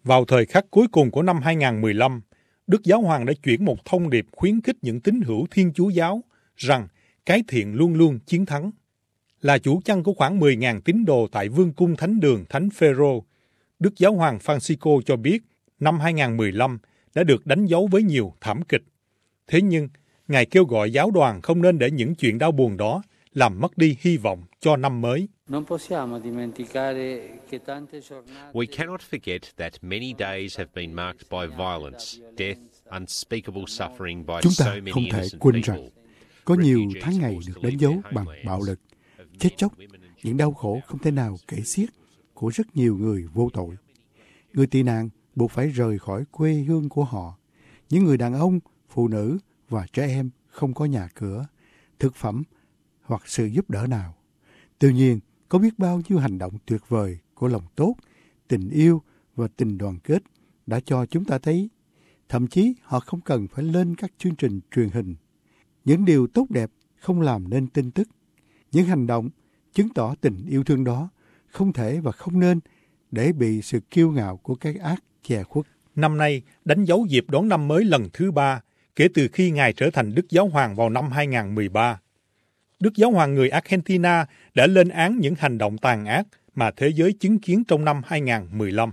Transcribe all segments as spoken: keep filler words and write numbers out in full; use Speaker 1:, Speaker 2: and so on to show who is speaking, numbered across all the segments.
Speaker 1: Vào thời khắc cuối cùng của năm hai không một lăm, Đức Giáo Hoàng đã chuyển một thông điệp khuyến khích những tín hữu Thiên Chúa giáo rằng cái thiện luôn luôn chiến thắng. Là chủ chăn của khoảng mười nghìn tín đồ tại Vương cung Thánh đường Thánh Phêrô, Đức Giáo Hoàng Francisco cho biết năm hai không một lăm đã được đánh dấu với nhiều thảm kịch. Thế nhưng, Ngài kêu gọi giáo đoàn không nên để những chuyện đau buồn đó làm mất đi hy vọng cho năm mới.
Speaker 2: We cannot forget that many days have been marked by violence, death, unspeakable suffering by
Speaker 3: Chúng
Speaker 2: so
Speaker 3: ta
Speaker 2: many
Speaker 3: không thể
Speaker 2: innocent
Speaker 3: quên
Speaker 2: people.
Speaker 3: rằng có nhiều tháng ngày được đánh dấu bằng bạo lực, chết chóc, những đau khổ không thể nào kể xiết của rất nhiều người vô tội. Người tị nạn buộc phải rời khỏi quê hương của họ. Những người đàn ông, phụ nữ và trẻ em không có nhà cửa, thực phẩm hoặc sự giúp đỡ nào. Tuy nhiên, có biết bao nhiêu hành động tuyệt vời của lòng tốt, tình yêu và tình đoàn kết đã cho chúng ta thấy. Thậm chí họ không cần phải lên các chương trình truyền hình. Những điều tốt đẹp không làm nên tin tức. Những hành động chứng tỏ tình yêu thương đó không thể và không nên để bị sự kiêu ngạo của cái ác che khuất.
Speaker 1: Năm nay đánh dấu dịp đón năm mới lần thứ ba kể từ khi Ngài trở thành Đức Giáo Hoàng vào năm hai không một ba. Đức Giáo Hoàng người Argentina đã lên án những hành động tàn ác mà thế giới chứng kiến trong năm hai không một lăm.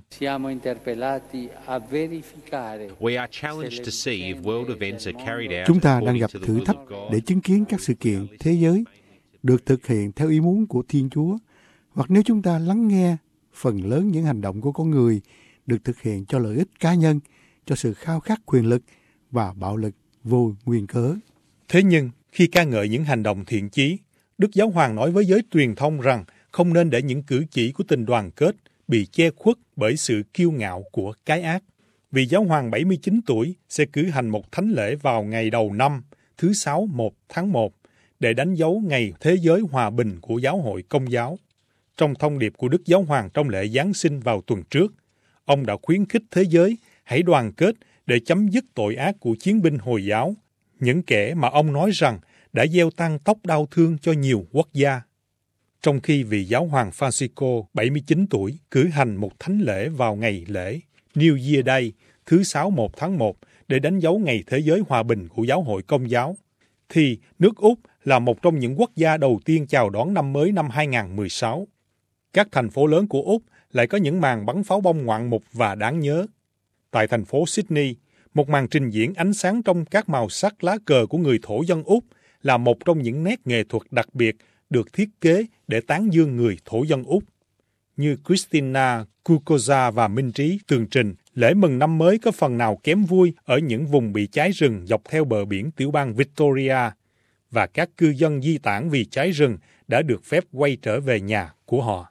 Speaker 3: Chúng ta đang gặp thử thách để chứng kiến các sự kiện thế giới được thực hiện theo ý muốn của Thiên Chúa, hoặc nếu chúng ta lắng nghe phần lớn những hành động của con người được thực hiện cho lợi ích cá nhân, cho sự khao khát quyền lực và bạo lực vô nguyên cớ.
Speaker 1: Thế nhưng, khi ca ngợi những hành động thiện chí, Đức Giáo Hoàng nói với giới truyền thông rằng không nên để những cử chỉ của tình đoàn kết bị che khuất bởi sự kiêu ngạo của cái ác. Vì Giáo Hoàng bảy mươi chín tuổi sẽ cử hành một thánh lễ vào ngày đầu năm, thứ Sáu một tháng một, để đánh dấu ngày Thế giới Hòa bình của Giáo hội Công giáo. Trong thông điệp của Đức Giáo Hoàng trong lễ Giáng sinh vào tuần trước, ông đã khuyến khích thế giới hãy đoàn kết để chấm dứt tội ác của chiến binh Hồi giáo, những kẻ mà ông nói rằng đã gieo tăng tóc đau thương cho nhiều quốc gia. Trong khi vị Giáo hoàng Francisco, bảy mươi chín tuổi, cử hành một thánh lễ vào ngày lễ New Year Day, thứ Sáu một tháng một, để đánh dấu ngày Thế giới Hòa bình của Giáo hội Công giáo, thì nước Úc là một trong những quốc gia đầu tiên chào đón năm mới năm hai không một sáu. Các thành phố lớn của Úc lại có những màn bắn pháo bông ngoạn mục và đáng nhớ. Tại thành phố Sydney, một màn trình diễn ánh sáng trong các màu sắc lá cờ của người thổ dân Úc là một trong những nét nghệ thuật đặc biệt được thiết kế để tán dương người thổ dân Úc. Như Christina Kukoza và Minh Trí tường trình, lễ mừng năm mới có phần nào kém vui ở những vùng bị cháy rừng dọc theo bờ biển tiểu bang Victoria, và các cư dân di tản vì cháy rừng đã được phép quay trở về nhà của họ.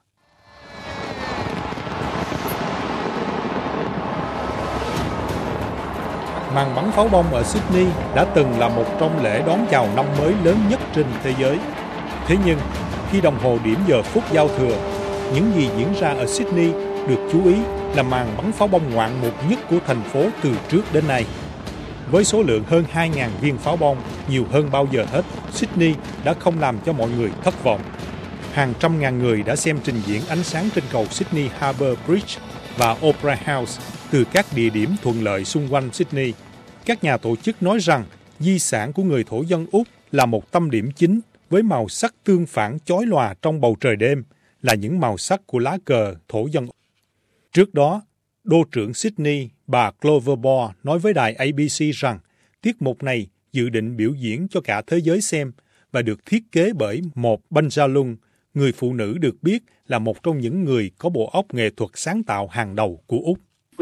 Speaker 1: Màn bắn pháo bông ở Sydney đã từng là một trong lễ đón chào năm mới lớn nhất trên thế giới. Thế nhưng, khi đồng hồ điểm giờ phút giao thừa, những gì diễn ra ở Sydney được chú ý là màn bắn pháo bông ngoạn mục nhất của thành phố từ trước đến nay. Với số lượng hơn hai nghìn viên pháo bông, nhiều hơn bao giờ hết, Sydney đã không làm cho mọi người thất vọng. Hàng trăm ngàn người đã xem trình diễn ánh sáng trên cầu Sydney Harbour Bridge và Opera House từ các địa điểm thuận lợi xung quanh Sydney. Các nhà tổ chức nói rằng di sản của người thổ dân Úc là một tâm điểm chính với màu sắc tương phản chói lòa trong bầu trời đêm, là những màu sắc của lá cờ thổ dân Úc. Trước đó, đô trưởng Sydney, bà Clover Ball nói với đài A B C rằng tiết mục này dự định biểu diễn cho cả thế giới xem và được thiết kế bởi một Banjalung, người phụ nữ được biết là một trong những người có bộ óc nghệ thuật sáng tạo hàng đầu của Úc.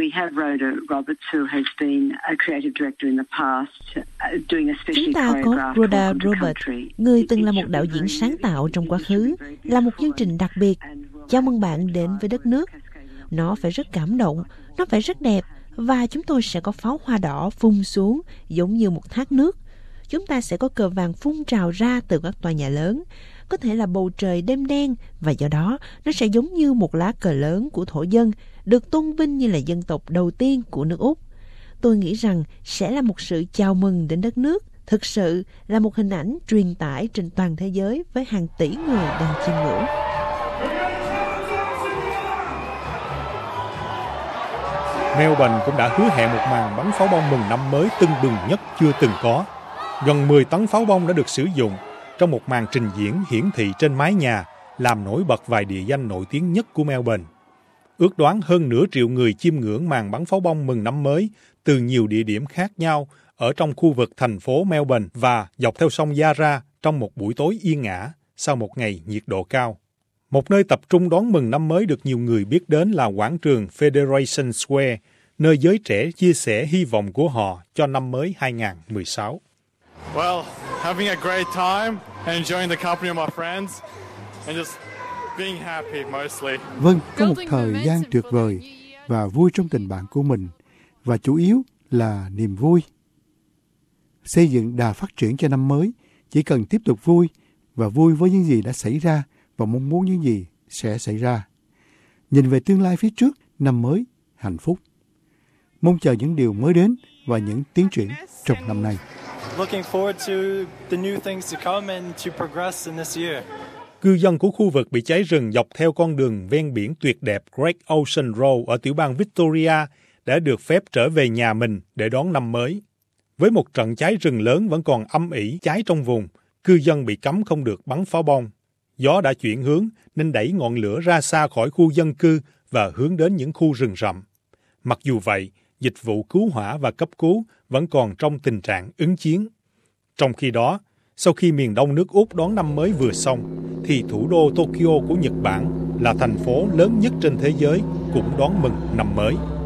Speaker 4: Chúng ta có Rhoda Roberts, người từng là một đạo diễn sáng tạo trong quá khứ, là một chương trình đặc biệt. Chào mừng bạn đến với đất nước. Nó phải rất cảm động, nó phải rất đẹp, và chúng tôi sẽ có pháo hoa đỏ phun xuống giống như một thác nước. Chúng ta sẽ có cờ vàng phun trào ra từ các tòa nhà lớn. Có thể là bầu trời đêm đen, và do đó nó sẽ giống như một lá cờ lớn của thổ dân, được tôn vinh như là dân tộc đầu tiên của nước Úc. Tôi nghĩ rằng sẽ là một sự chào mừng đến đất nước, thực sự là một hình ảnh truyền tải trên toàn thế giới với hàng tỷ người đang chiêm ngưỡng.
Speaker 1: Melbourne cũng đã hứa hẹn một màn bắn pháo bông mừng năm mới tưng bừng nhất chưa từng có. Gần mười tấn pháo bông đã được sử dụng trong một màn trình diễn hiển thị trên mái nhà, làm nổi bật vài địa danh nổi tiếng nhất của Melbourne. Ước đoán hơn nửa triệu người chiêm ngưỡng màn bắn pháo bông mừng năm mới từ nhiều địa điểm khác nhau ở trong khu vực thành phố Melbourne và dọc theo sông Yarra trong một buổi tối yên ả sau một ngày nhiệt độ cao. Một nơi tập trung đón mừng năm mới được nhiều người biết đến là quảng trường Federation Square, nơi giới trẻ chia sẻ hy vọng của họ cho năm mới hai không một sáu.
Speaker 5: Well, having a great time and enjoying the company of my friends and just being happy mostly.
Speaker 3: Vâng, có một thời gian tuyệt vời và vui trong tình bạn của mình, và chủ yếu là niềm vui. Xây dựng đà phát triển cho năm mới, chỉ cần tiếp tục vui và vui với những gì đã xảy ra và mong muốn những gì sẽ xảy ra. Nhìn về tương lai phía trước, năm mới hạnh phúc. Mong chờ những điều mới đến và những tiến triển trong năm nay.
Speaker 6: Looking forward to the new things to come and to progress in this year.
Speaker 1: Cư dân của khu vực bị cháy rừng dọc theo con đường ven biển tuyệt đẹp Great Ocean Road ở tiểu bang Victoria đã được phép trở về nhà mình để đón năm mới. Với một trận cháy rừng lớn vẫn còn âm ỉ cháy trong vùng, cư dân bị cấm không được bắn pháo bông. Gió đã chuyển hướng nên đẩy ngọn lửa ra xa khỏi khu dân cư và hướng đến những khu rừng rậm. Mặc dù vậy, dịch vụ cứu hỏa và cấp cứu vẫn còn trong tình trạng ứng chiến. Trong khi đó, sau khi miền đông nước Úc đón năm mới vừa xong, thì thủ đô Tokyo của Nhật Bản là thành phố lớn nhất trên thế giới cũng đón mừng năm mới.